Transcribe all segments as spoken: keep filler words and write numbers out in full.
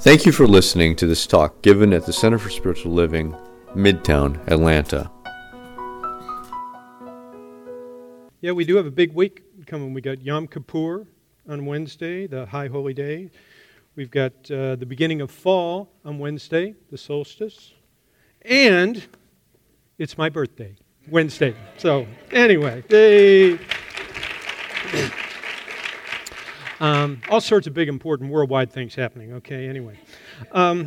Thank you for listening to this talk given at the Center for Spiritual Living, Midtown, Atlanta. Yeah, we do have a big week coming. We got Yom Kippur on Wednesday, the High Holy Day. We've got uh, the beginning of fall on Wednesday, the solstice. And it's my birthday, Wednesday. So anyway, they... Um, all sorts of big, important, worldwide things happening. Okay, anyway. Um,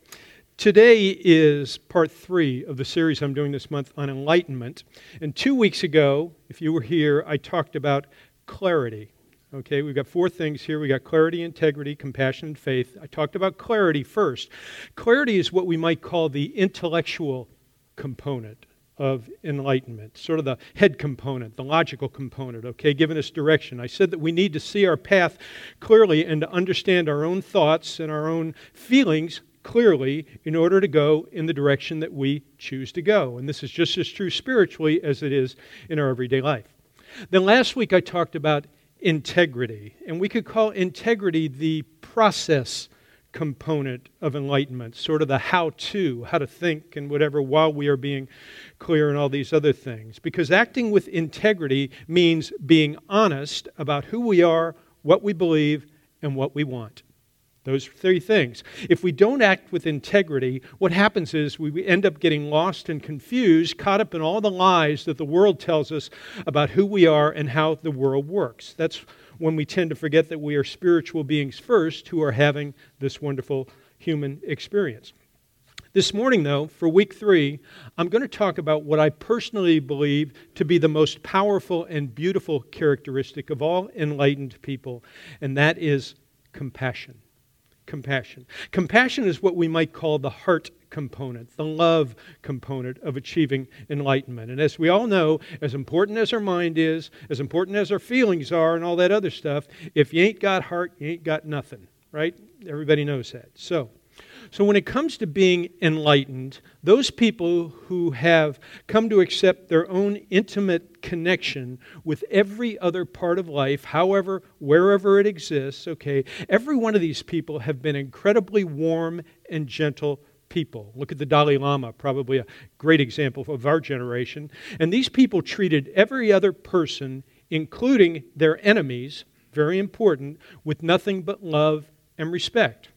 today is part three of the series I'm doing this month on enlightenment. And two weeks ago, if you were here, I talked about clarity. Okay, we've got four things here. We got clarity, integrity, compassion, and faith. I talked about clarity first. Clarity is what we might call the intellectual component of enlightenment, sort of the head component, the logical component, okay, giving us direction. I said that we need to see our path clearly and to understand our own thoughts and our own feelings clearly in order to go in the direction that we choose to go. And this is just as true spiritually as it is in our everyday life. Then last week I talked about integrity, and we could call integrity the process component of enlightenment, sort of the how-to, how to think and whatever, while we are being clear and all these other things. Because acting with integrity means being honest about who we are, what we believe, and what we want. Those three things. If we don't act with integrity, what happens is we end up getting lost and confused, caught up in all the lies that the world tells us about who we are and how the world works. That's when we tend to forget that we are spiritual beings first who are having this wonderful human experience. This morning, though, for week three, I'm going to talk about what I personally believe to be the most powerful and beautiful characteristic of all enlightened people, and that is compassion. Compassion. Compassion is what we might call the heart component, the love component of achieving enlightenment. And as we all know, as important as our mind is, as important as our feelings are and all that other stuff, if you ain't got heart, you ain't got nothing, right? Everybody knows that. So, so when it comes to being enlightened, those people who have come to accept their own intimate connection with every other part of life, however, wherever it exists, okay, every one of these people have been incredibly warm and gentle people. Look at the Dalai Lama, probably a great example of our generation. And these people treated every other person, including their enemies, very important, with nothing but love and respect.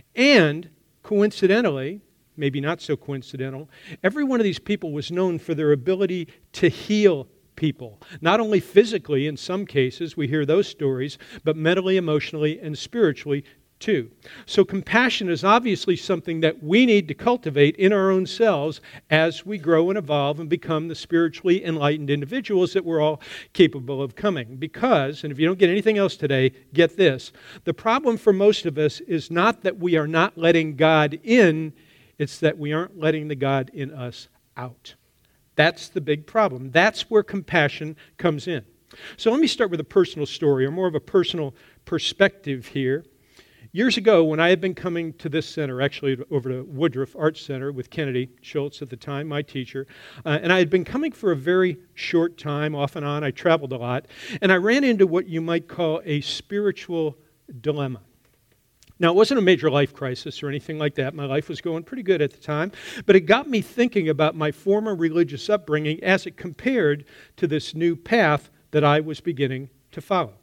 And coincidentally, maybe not so coincidental, every one of these people was known for their ability to heal people. Not only physically, in some cases, we hear those stories, but mentally, emotionally, and spiritually too. So compassion is obviously something that we need to cultivate in our own selves as we grow and evolve and become the spiritually enlightened individuals that we're all capable of coming. Because, and if you don't get anything else today, get this. The problem for most of us is not that we are not letting God in, it's that we aren't letting the God in us out. That's the big problem. That's where compassion comes in. So let me start with a personal story, or more of a personal perspective here. Years ago, when I had been coming to this center, actually over to Woodruff Arts Center with Kennedy Schultz at the time, my teacher, uh, and I had been coming for a very short time, off and on. I traveled a lot, and I ran into what you might call a spiritual dilemma. Now, it wasn't a major life crisis or anything like that. My life was going pretty good at the time, but it got me thinking about my former religious upbringing as it compared to this new path that I was beginning to follow.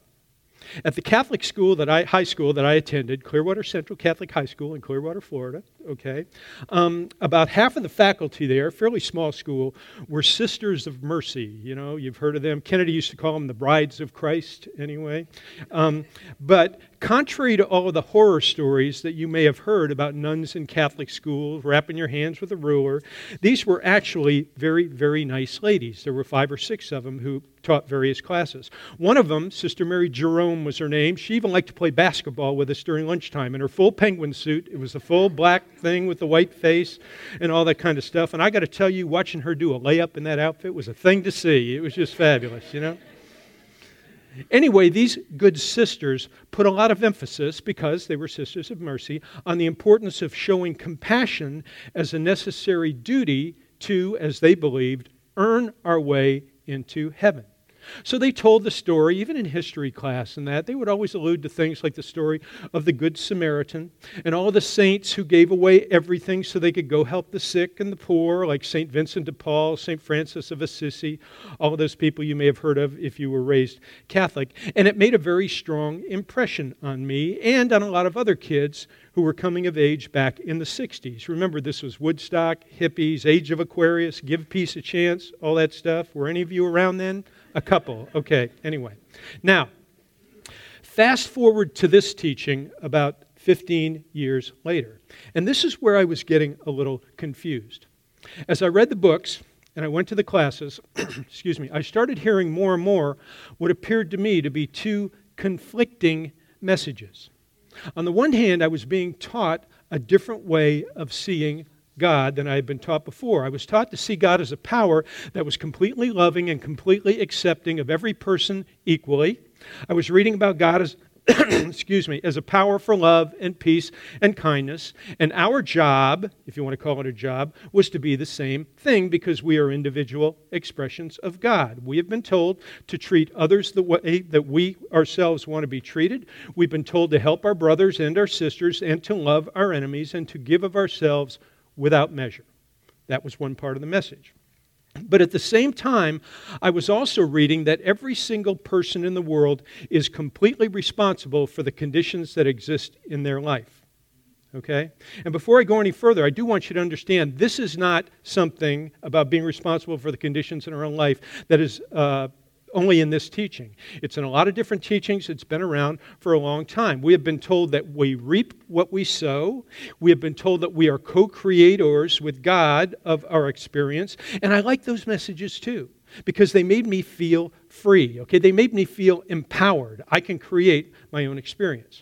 At the Catholic school that I, high school that I attended, Clearwater Central Catholic High School in Clearwater, Florida, okay, um, about half of the faculty there, fairly small school, were Sisters of Mercy. You know, you've heard of them. Kennedy used to call them the Brides of Christ, anyway. Um, but contrary to all of the horror stories that you may have heard about nuns in Catholic schools wrapping your hands with a ruler, these were actually very, very nice ladies. There were five or six of them who taught various classes. One of them, Sister Mary Jerome was her name. She even liked to play basketball with us during lunchtime in her full penguin suit. It was a full black thing with the white face and all that kind of stuff. And I got to tell you, watching her do a layup in that outfit was a thing to see. It was just fabulous, you know. Anyway, these good sisters put a lot of emphasis, because they were Sisters of Mercy, on the importance of showing compassion as a necessary duty to, as they believed, earn our way into heaven. So they told the story, even in history class and that, they would always allude to things like the story of the Good Samaritan and all the saints who gave away everything so they could go help the sick and the poor, like Saint Vincent de Paul, Saint Francis of Assisi, all of those people you may have heard of if you were raised Catholic. And it made a very strong impression on me and on a lot of other kids who were coming of age back in the sixties. Remember, this was Woodstock, hippies, Age of Aquarius, Give Peace a Chance, all that stuff. Were any of you around then? A couple. Okay, anyway. Now, fast forward to this teaching about fifteen years later. And this is where I was getting a little confused. As I read the books and I went to the classes, excuse me, I started hearing more and more what appeared to me to be two conflicting messages. On the one hand, I was being taught a different way of seeing God than I had been taught before. I was taught to see God as a power that was completely loving and completely accepting of every person equally. I was reading about God as, excuse me, as a power for love and peace and kindness. And our job, if you want to call it a job, was to be the same thing because we are individual expressions of God. We have been told to treat others the way that we ourselves want to be treated. We've been told to help our brothers and our sisters and to love our enemies and to give of ourselves without measure. That was one part of the message. But at the same time, I was also reading that every single person in the world is completely responsible for the conditions that exist in their life. Okay? And before I go any further, I do want you to understand this is not something about being responsible for the conditions in our own life that is uh, only in this teaching. It's in a lot of different teachings. It's been around for a long time. We have been told that we reap what we sow. We have been told that we are co-creators with God of our experience. And I like those messages too, because they made me feel free. Okay, they made me feel empowered. I can create my own experience.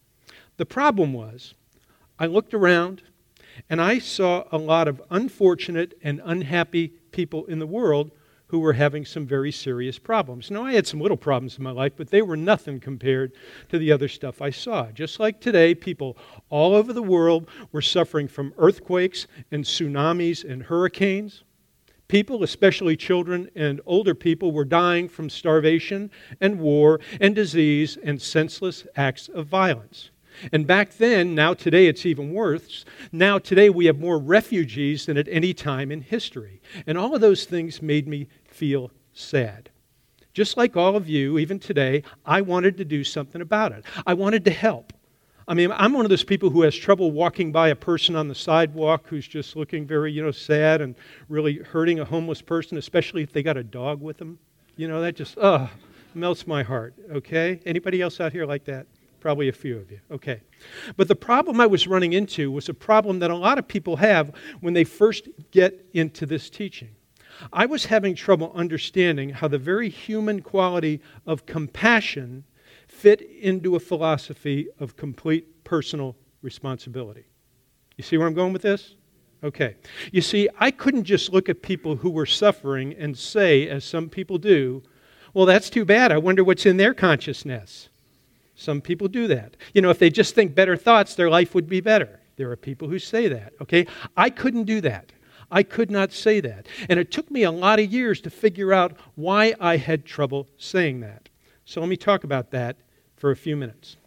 The problem was, I looked around and I saw a lot of unfortunate and unhappy people in the world who were having some very serious problems. Now, I had some little problems in my life, but they were nothing compared to the other stuff I saw. Just like today, people all over the world were suffering from earthquakes and tsunamis and hurricanes. People, especially children and older people, were dying from starvation and war and disease and senseless acts of violence. And back then, now today it's even worse, now today we have more refugees than at any time in history. And all of those things made me feel sad. Just like all of you, even today, I wanted to do something about it. I wanted to help. I mean, I'm one of those people who has trouble walking by a person on the sidewalk who's just looking very, you know, sad and really hurting a homeless person, especially if they got a dog with them. You know, that just, ugh, melts my heart, okay? Anybody else out here like that? Probably a few of you. Okay. But the problem I was running into was a problem that a lot of people have when they first get into this teaching. I was having trouble understanding how the very human quality of compassion fit into a philosophy of complete personal responsibility. You see where I'm going with this? Okay. You see, I couldn't just look at people who were suffering and say, as some people do, well, that's too bad. I wonder what's in their consciousness. Some people do that. You know, if they just think better thoughts, their life would be better. There are people who say that, okay? I couldn't do that. I could not say that. And it took me a lot of years to figure out why I had trouble saying that. So let me talk about that for a few minutes.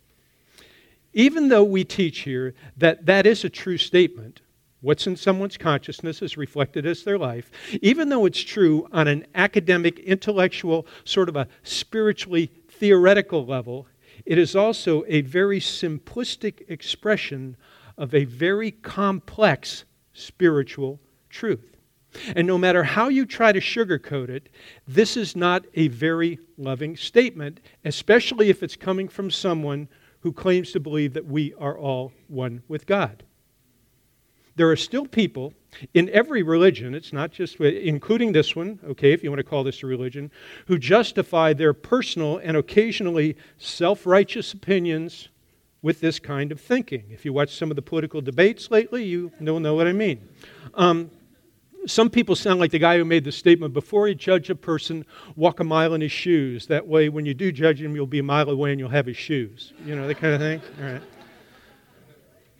Even though we teach here that that is a true statement, what's in someone's consciousness is reflected as their life, even though it's true on an academic, intellectual, sort of a spiritually theoretical level, it is also a very simplistic expression of a very complex spiritual truth. And no matter how you try to sugarcoat it, this is not a very loving statement, especially if it's coming from someone who claims to believe that we are all one with God. There are still people in every religion, it's not just, including this one, okay, if you want to call this a religion, who justify their personal and occasionally self-righteous opinions with this kind of thinking. If you watch some of the political debates lately, you will know what I mean. Um, some people sound like the guy who made the statement, before you judge a person, walk a mile in his shoes. That way, when you do judge him, you'll be a mile away and you'll have his shoes. You know, that kind of thing. All right.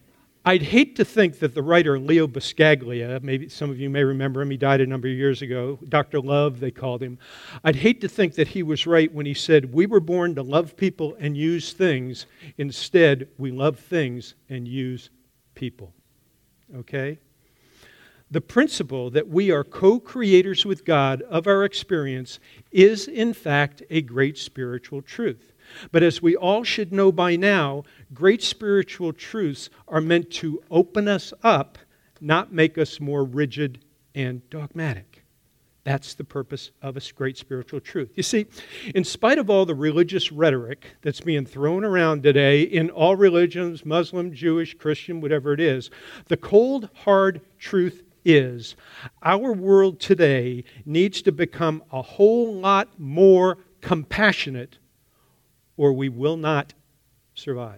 I'd hate to think that the writer Leo Buscaglia, maybe some of you may remember him, he died a number of years ago, Doctor Love they called him. I'd hate to think that he was right when he said, we were born to love people and use things. Instead, we love things and use people. Okay? The principle that we are co-creators with God of our experience is, in fact, a great spiritual truth. But as we all should know by now, great spiritual truths are meant to open us up, not make us more rigid and dogmatic. That's the purpose of a great spiritual truth. You see, in spite of all the religious rhetoric that's being thrown around today in all religions, Muslim, Jewish, Christian, whatever it is, the cold, hard truth is our world today needs to become a whole lot more compassionate, or we will not survive.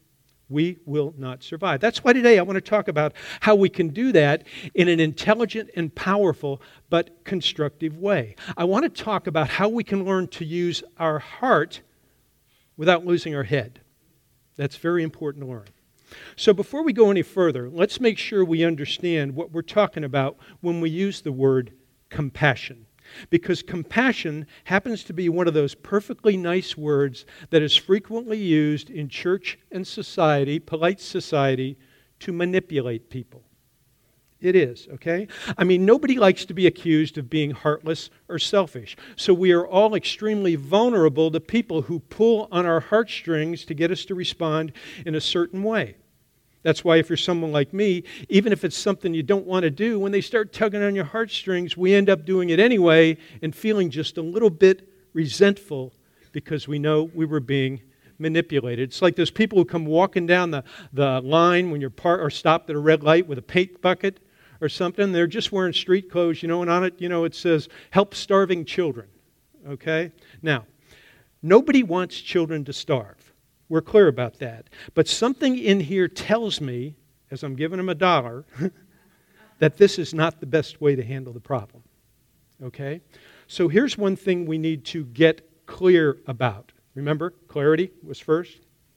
We will not survive. That's why today I want to talk about how we can do that in an intelligent and powerful but constructive way. I want to talk about how we can learn to use our heart without losing our head. That's very important to learn. So before we go any further, let's make sure we understand what we're talking about when we use the word compassion. Because compassion happens to be one of those perfectly nice words that is frequently used in church and society, polite society, to manipulate people. It is, okay? I mean, nobody likes to be accused of being heartless or selfish. So we are all extremely vulnerable to people who pull on our heartstrings to get us to respond in a certain way. That's why if you're someone like me, even if it's something you don't want to do, when they start tugging on your heartstrings, we end up doing it anyway and feeling just a little bit resentful because we know we were being manipulated. It's like those people who come walking down the, the line when you're par- or stopped at a red light with a paint bucket or something. They're just wearing street clothes, you know, and on it, you know, it says, help starving children. Okay? Now, nobody wants children to starve. We're clear about that. But something in here tells me, as I'm giving them a dollar, that this is not the best way to handle the problem. Okay? So here's one thing we need to get clear about. Remember, clarity was first.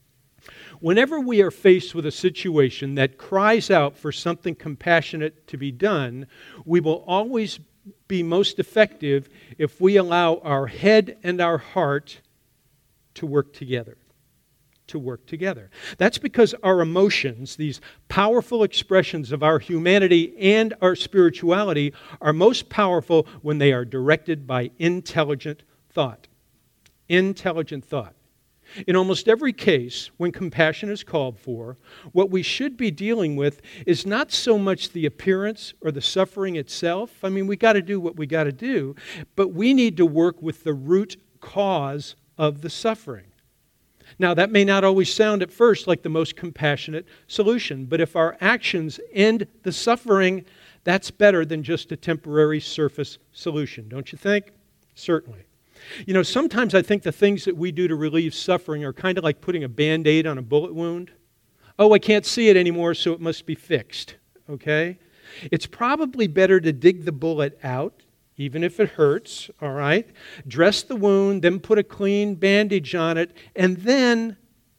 Whenever we are faced with a situation that cries out for something compassionate to be done, we will always be most effective if we allow our head and our heart to work together. To work together. That's because our emotions, these powerful expressions of our humanity and our spirituality, are most powerful when they are directed by intelligent thought. Intelligent thought. In almost every case, when compassion is called for, what we should be dealing with is not so much the appearance or the suffering itself. I mean, we got to do what we got to do, but we need to work with the root cause of the suffering. Now, that may not always sound at first like the most compassionate solution, but if our actions end the suffering, that's better than just a temporary surface solution, don't you think? Certainly. You know, sometimes I think the things that we do to relieve suffering are kind of like putting a Band-Aid on a bullet wound. Oh, I can't see it anymore, so it must be fixed, okay? It's probably better to dig the bullet out, even if it hurts, all right? Dress the wound, then put a clean bandage on it, and then,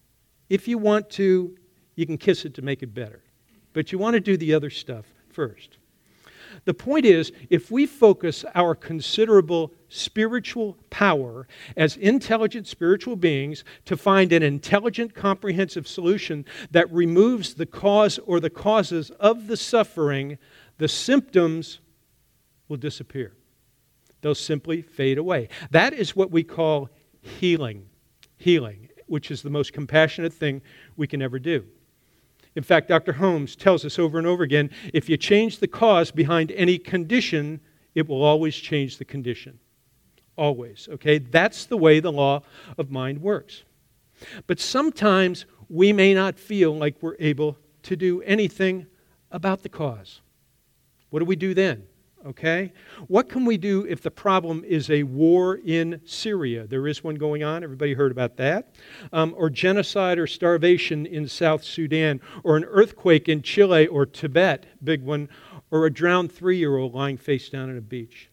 if you want to, you can kiss it to make it better. But you want to do the other stuff first. The point is, if we focus our considerable spiritual power as intelligent spiritual beings to find an intelligent, comprehensive solution that removes the cause or the causes of the suffering, the symptoms will disappear. They'll simply fade away. That is what we call healing. Healing, which is the most compassionate thing we can ever do. In fact, Doctor Holmes tells us over and over again, if you change the cause behind any condition, it will always change the condition. Always, okay? That's the way the law of mind works. But sometimes we may not feel like we're able to do anything about the cause. What do we do then? Okay? What can we do if the problem is a war in Syria? There is one going on. Everybody heard about that. Um, or genocide or starvation in South Sudan. Or an earthquake in Chile or Tibet, big one. Or a drowned three-year-old lying face down on a beach.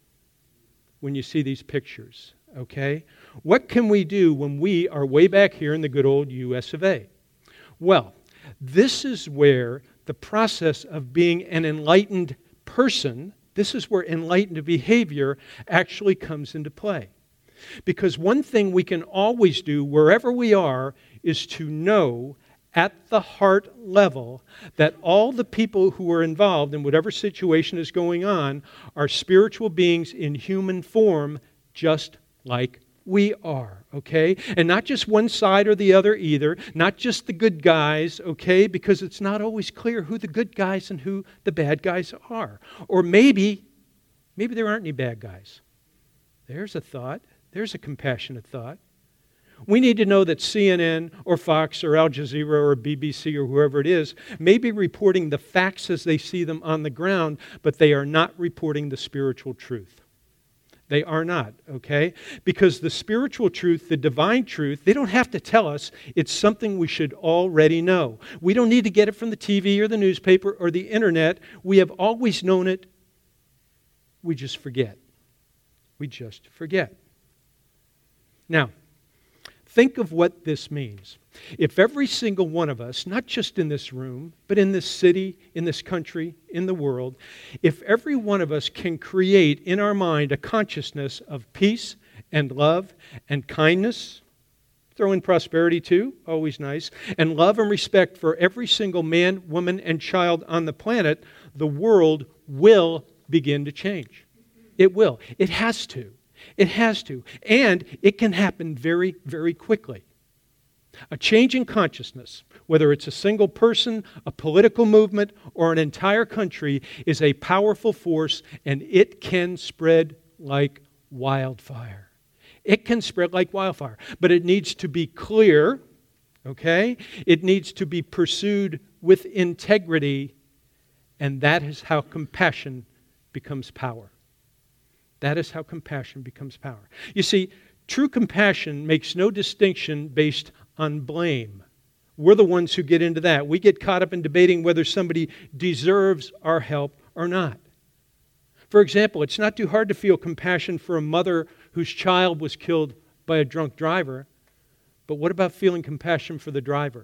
When you see these pictures. Okay? What can we do when we are way back here in the good old U S of A? Well, this is where the the process of being an enlightened person, this is where enlightened behavior actually comes into play. Because one thing we can always do wherever we are is to know at the heart level that all the people who are involved in whatever situation is going on are spiritual beings in human form, just like we are, okay? And not just one side or the other either, not just the good guys, okay? Because it's not always clear who the good guys and who the bad guys are. Or maybe, maybe there aren't any bad guys. There's a thought. There's a compassionate thought. We need to know that C N N or Fox or Al Jazeera or B B C or whoever it is may be reporting the facts as they see them on the ground, but they are not reporting the spiritual truth. They are not, okay? Because the spiritual truth, the divine truth, they don't have to tell us. It's something we should already know. We don't need to get it from the T V or the newspaper or the internet. We have always known it. We just forget. We just forget. Now, think of what this means. If every single one of us, not just in this room, but in this city, in this country, in the world, if every one of us can create in our mind a consciousness of peace and love and kindness, throw in prosperity too, always nice, and love and respect for every single man, woman, and child on the planet, the world will begin to change. It will. It has to. It has to. And it can happen very, very quickly. A change in consciousness, whether it's a single person, a political movement, or an entire country, is a powerful force, and it can spread like wildfire. It can spread like wildfire. But it needs to be clear, okay? It needs to be pursued with integrity, and that is how compassion becomes power. That is how compassion becomes power. You see, true compassion makes no distinction based on blame. We're the ones who get into that. We get caught up in debating whether somebody deserves our help or not. For example, it's not too hard to feel compassion for a mother whose child was killed by a drunk driver. But what about feeling compassion for the driver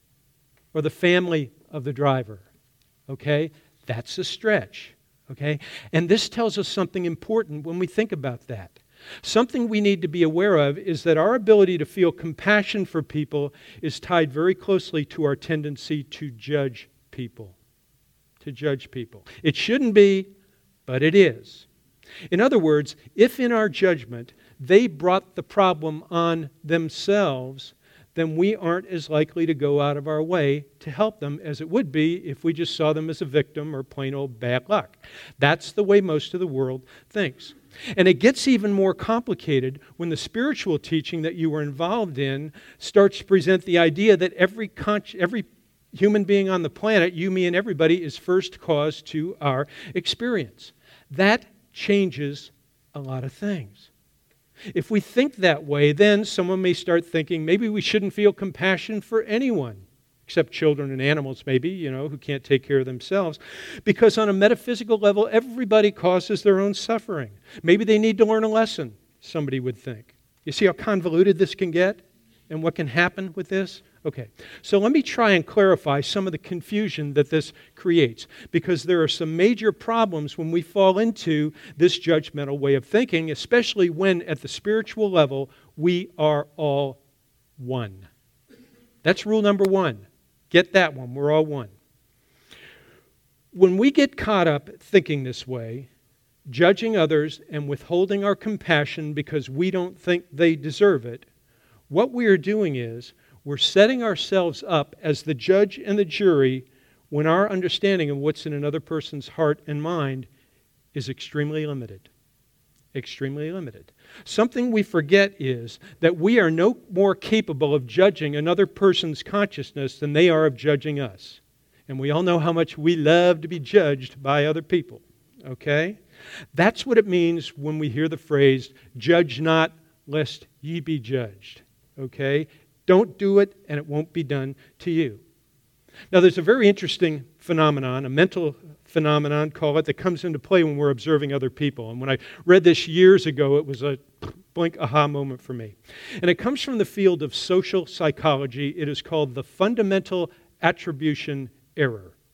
or the family of the driver? Okay, that's a stretch. Okay? And this tells us something important when we think about that. Something we need to be aware of is that our ability to feel compassion for people is tied very closely to our tendency to judge people. To judge people. It shouldn't be, but it is. In other words, if in our judgment they brought the problem on themselves, then we aren't as likely to go out of our way to help them as it would be if we just saw them as a victim or plain old bad luck. That's the way most of the world thinks. And it gets even more complicated when the spiritual teaching that you were involved in starts to present the idea that every con- every human being on the planet, you, me, and everybody, is first cause to our experience. That changes a lot of things. If we think that way, then someone may start thinking maybe we shouldn't feel compassion for anyone, except children and animals maybe, you know, who can't take care of themselves. Because on a metaphysical level, everybody causes their own suffering. Maybe they need to learn a lesson, somebody would think. You see how convoluted this can get and what can happen with this? Okay, so let me try and clarify some of the confusion that this creates, because there are some major problems when we fall into this judgmental way of thinking, especially when at the spiritual level we are all one. That's rule number one. Get that one. We're all one. When we get caught up thinking this way, judging others and withholding our compassion because we don't think they deserve it, what we are doing is we're setting ourselves up as the judge and the jury when our understanding of what's in another person's heart and mind is extremely limited. Extremely limited. Something we forget is that we are no more capable of judging another person's consciousness than they are of judging us. And we all know how much we love to be judged by other people. Okay? That's what it means when we hear the phrase, judge not, lest ye be judged. Okay? Don't do it, and it won't be done to you. Now, there's a very interesting phenomenon, a mental phenomenon, call it, that comes into play when we're observing other people. And when I read this years ago, it was a blink aha moment for me. And it comes from the field of social psychology. It is called the fundamental attribution error.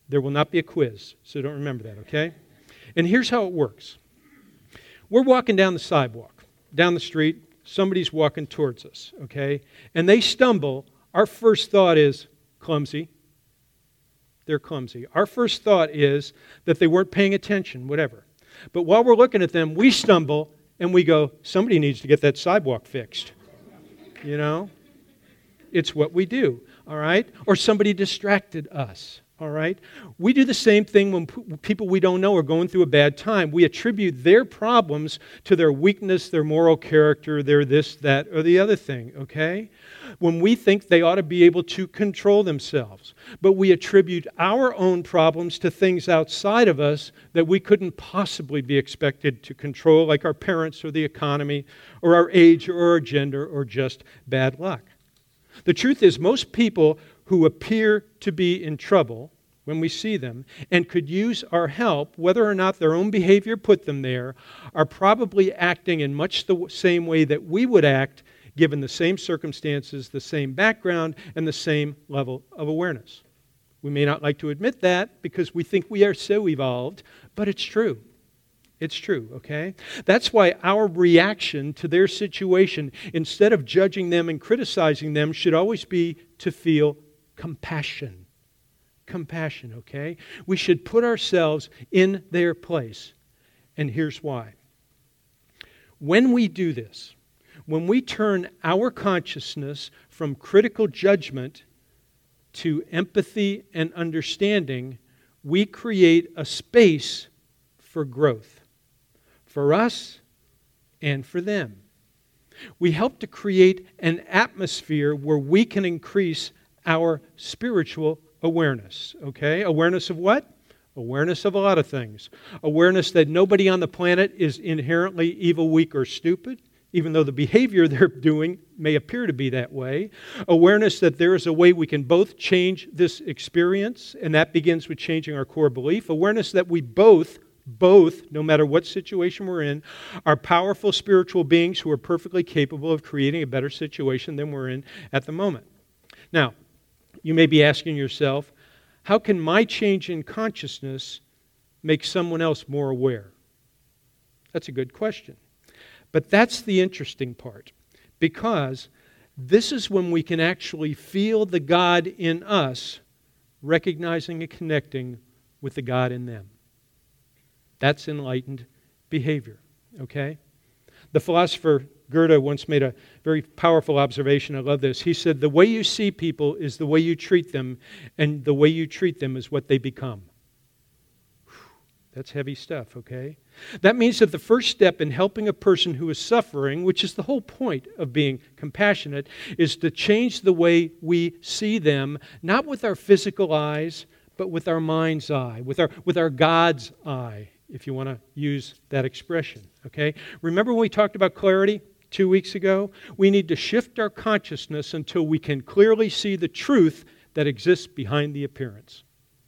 There will not be a quiz, so don't remember that, okay? And here's how it works. We're walking down the sidewalk, down the street. Somebody's walking towards us, okay? And they stumble. Our first thought is, clumsy. They're clumsy. Our first thought is that they weren't paying attention, whatever. But while we're looking at them, we stumble and we go, somebody needs to get that sidewalk fixed. You know? It's what we do, all right? Or somebody distracted us. All right? We do the same thing when p- people we don't know are going through a bad time. We attribute their problems to their weakness, their moral character, their this, that, or the other thing, okay? When we think they ought to be able to control themselves. But we attribute our own problems to things outside of us that we couldn't possibly be expected to control, like our parents or the economy or our age or our gender or just bad luck. The truth is, most people who appear to be in trouble when we see them and could use our help, whether or not their own behavior put them there, are probably acting in much the same way that we would act given the same circumstances, the same background, and the same level of awareness. We may not like to admit that because we think we are so evolved, but it's true. It's true, okay? That's why our reaction to their situation, instead of judging them and criticizing them, should always be to feel compassion. Compassion, okay? We should put ourselves in their place. And here's why. When we do this, when we turn our consciousness from critical judgment to empathy and understanding, we create a space for growth. For us and for them. We help to create an atmosphere where we can increase our spiritual awareness. Okay? Awareness of what? Awareness of a lot of things. Awareness that nobody on the planet is inherently evil, weak, or stupid, even though the behavior they're doing may appear to be that way. Awareness that there is a way we can both change this experience, and that begins with changing our core belief. Awareness that we both Both, no matter what situation we're in, are powerful spiritual beings who are perfectly capable of creating a better situation than we're in at the moment. Now, you may be asking yourself, how can my change in consciousness make someone else more aware? That's a good question. But that's the interesting part, because this is when we can actually feel the God in us recognizing and connecting with the God in them. That's enlightened behavior, okay? The philosopher Goethe once made a very powerful observation. I love this. He said, the way you see people is the way you treat them, and the way you treat them is what they become. Whew, that's heavy stuff, okay? That means that the first step in helping a person who is suffering, which is the whole point of being compassionate, is to change the way we see them, not with our physical eyes, but with our mind's eye, with our, with our God's eye, if you want to use that expression, okay? Remember when we talked about clarity two weeks ago? We need to shift our consciousness until we can clearly see the truth that exists behind the appearance.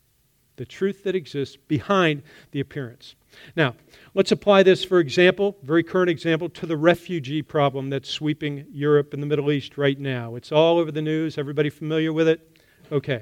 The truth that exists behind the appearance. Now, let's apply this, for example, very current example, to the refugee problem that's sweeping Europe and the Middle East right now. It's all over the news. Everybody familiar with it? Okay.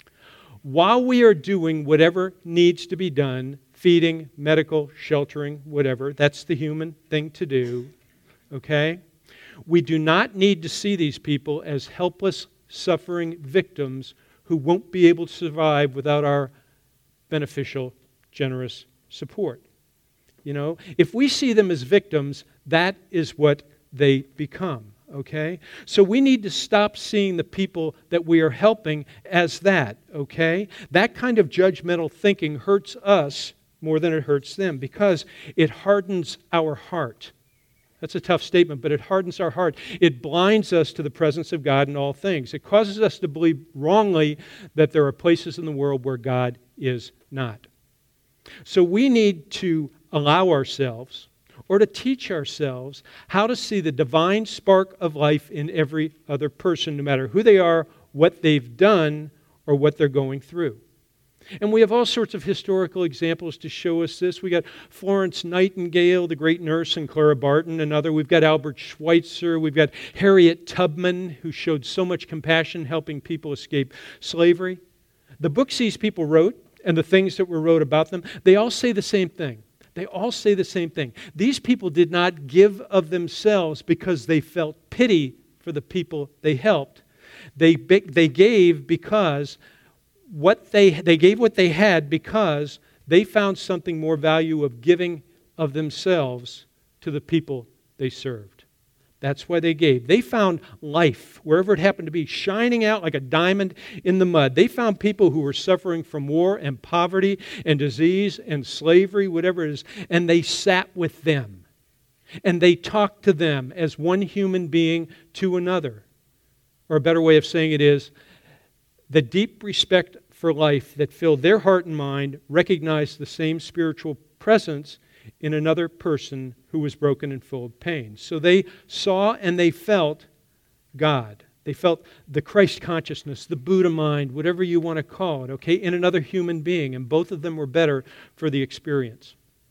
While we are doing whatever needs to be done, feeding, medical, sheltering, whatever, that's the human thing to do, okay? We do not need to see these people as helpless, suffering victims who won't be able to survive without our beneficial, generous support. You know, if we see them as victims, that is what they become. Okay? So we need to stop seeing the people that we are helping as that, okay? That kind of judgmental thinking hurts us more than it hurts them because it hardens our heart. That's a tough statement, but it hardens our heart. It blinds us to the presence of God in all things. It causes us to believe wrongly that there are places in the world where God is not. So we need to allow ourselves or to teach ourselves how to see the divine spark of life in every other person, no matter who they are, what they've done, or what they're going through. And we have all sorts of historical examples to show us this. We got Florence Nightingale, the great nurse, and Clara Barton, another. We've got Albert Schweitzer. We've got Harriet Tubman, who showed so much compassion helping people escape slavery. The books these people wrote, and the things that were wrote about them, they all say the same thing. They all say the same thing. These people did not give of themselves because they felt pity for the people they helped. They, they gave because what they, they gave what they had because they found something more value of giving of themselves to the people they served. That's why they gave. They found life, wherever it happened to be, shining out like a diamond in the mud. They found people who were suffering from war and poverty and disease and slavery, whatever it is, and they sat with them. And they talked to them as one human being to another. Or a better way of saying it is, the deep respect for life that filled their heart and mind recognized the same spiritual presence in another person who was broken and full of pain. So they saw and they felt God. They felt the Christ consciousness, the Buddha mind, whatever you want to call it, okay, in another human being. And both of them were better for the experience.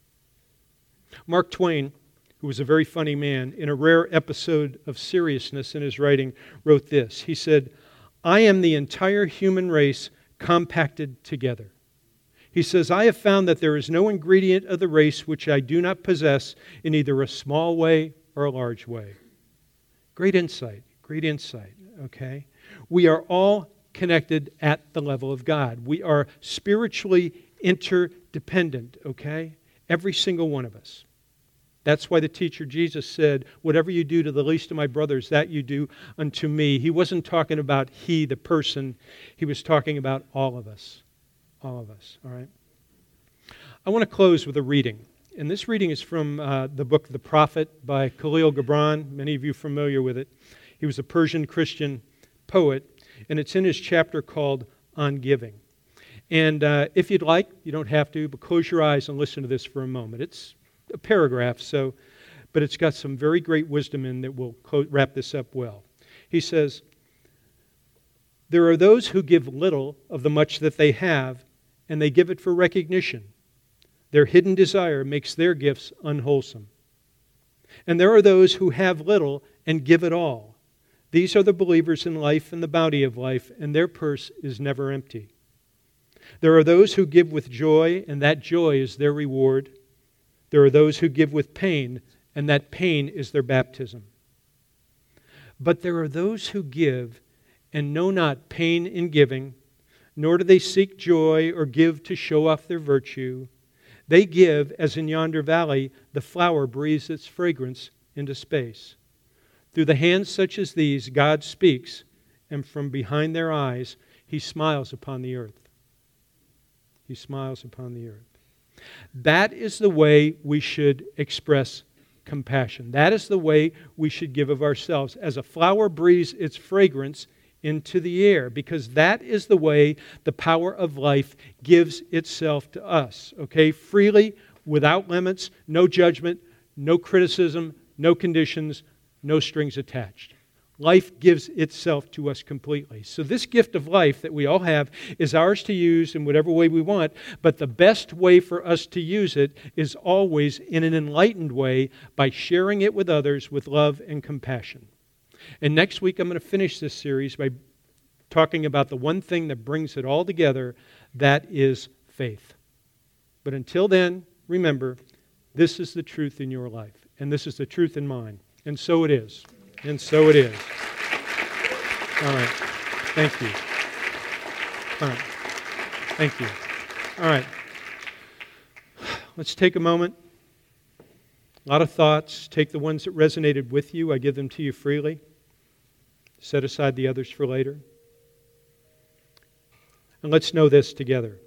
Mark Twain, who was a very funny man, in a rare episode of seriousness in his writing, wrote this. He said, "I am the entire human race compacted together." He says, "I have found that there is no ingredient of the race which I do not possess in either a small way or a large way." Great insight, great insight, okay? We are all connected at the level of God. We are spiritually interdependent, okay? Every single one of us. That's why the teacher Jesus said, "Whatever you do to the least of my brothers, that you do unto me." He wasn't talking about he, the person. He was talking about all of us. All of us, all right? I want to close with a reading. And this reading is from uh, the book The Prophet by Khalil Gibran. Many of you are familiar with it. He was a Persian Christian poet, and it's in his chapter called On Giving. And uh, if you'd like, you don't have to, but close your eyes and listen to this for a moment. It's a paragraph, so, but it's got some very great wisdom in that will close, wrap this up well. He says, "There are those who give little of the much that they have, and they give it for recognition. Their hidden desire makes their gifts unwholesome. And there are those who have little and give it all. These are the believers in life and the bounty of life, and their purse is never empty. There are those who give with joy, and that joy is their reward. There are those who give with pain, and that pain is their baptism. But there are those who give and know not pain in giving, nor do they seek joy or give to show off their virtue. They give, as in yonder valley, the flower breathes its fragrance into space. Through the hands such as these, God speaks, and from behind their eyes, He smiles upon the earth. He smiles upon the earth. That is the way we should express compassion. That is the way we should give of ourselves. As a flower breathes its fragrance into the air, because that is the way the power of life gives itself to us, okay? Freely, without limits, no judgment, no criticism, no conditions, no strings attached. Life gives itself to us completely. So this gift of life that we all have is ours to use in whatever way we want, but the best way for us to use it is always in an enlightened way by sharing it with others with love and compassion. And next week I'm going to finish this series by talking about the one thing that brings it all together, that is faith. But until then, remember, this is the truth in your life, and this is the truth in mine. And so it is. And so it is. All right. Thank you. All right. Thank you. All right. Let's take a moment. A lot of thoughts. Take the ones that resonated with you. I give them to you freely. Set aside the others for later. And let's know this together.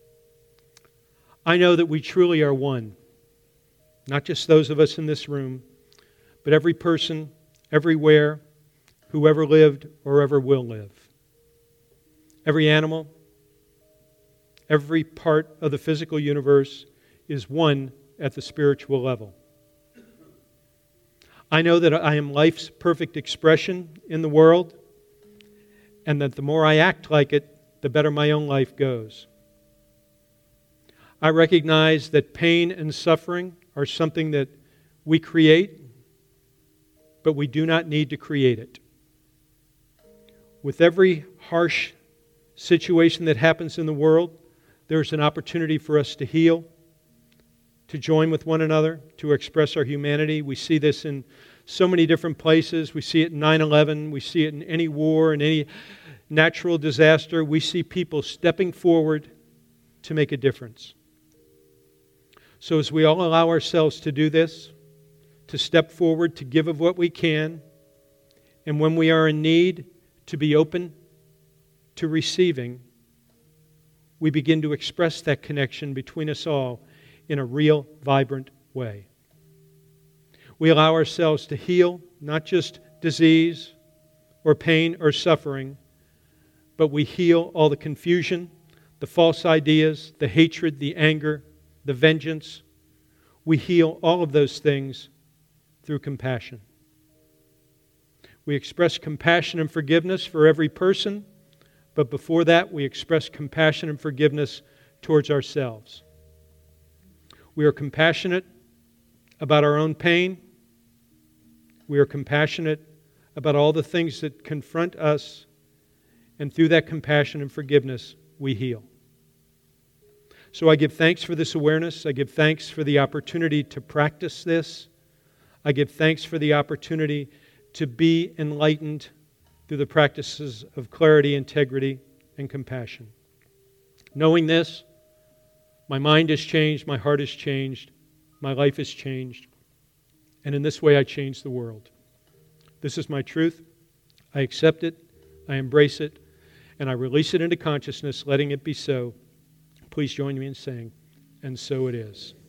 I know that we truly are one. Not just those of us in this room, but every person, everywhere, who ever lived or ever will live. Every animal, every part of the physical universe is one at the spiritual level. I know that I am life's perfect expression in the world, and that the more I act like it, the better my own life goes. I recognize that pain and suffering are something that we create, but we do not need to create it. With every harsh situation that happens in the world, There's an opportunity for us to heal, to join with one another, to express our humanity. We see this in so many different places. We see it in nine eleven. We see it in any war, in any natural disaster. We see people stepping forward to make a difference. So as we all allow ourselves to do this, to step forward, to give of what we can, and when we are in need, to be open to receiving, we begin to express that connection between us all in a real, vibrant way. We allow ourselves to heal, not just disease or pain or suffering, but we heal all the confusion, the false ideas, the hatred, the anger, the vengeance. We heal all of those things through compassion. We express compassion and forgiveness for every person, but before that, we express compassion and forgiveness towards ourselves. We are compassionate about our own pain. We are compassionate about all the things that confront us, and through that compassion and forgiveness, we heal. So I give thanks for this awareness. I give thanks for the opportunity to practice this. I give thanks for the opportunity to be enlightened through the practices of clarity, integrity, and compassion. Knowing this, my mind has changed, my heart has changed, my life has changed, and in this way I change the world. This is my truth. I accept it, I embrace it, and I release it into consciousness, letting it be so. Please join me in saying, and so it is.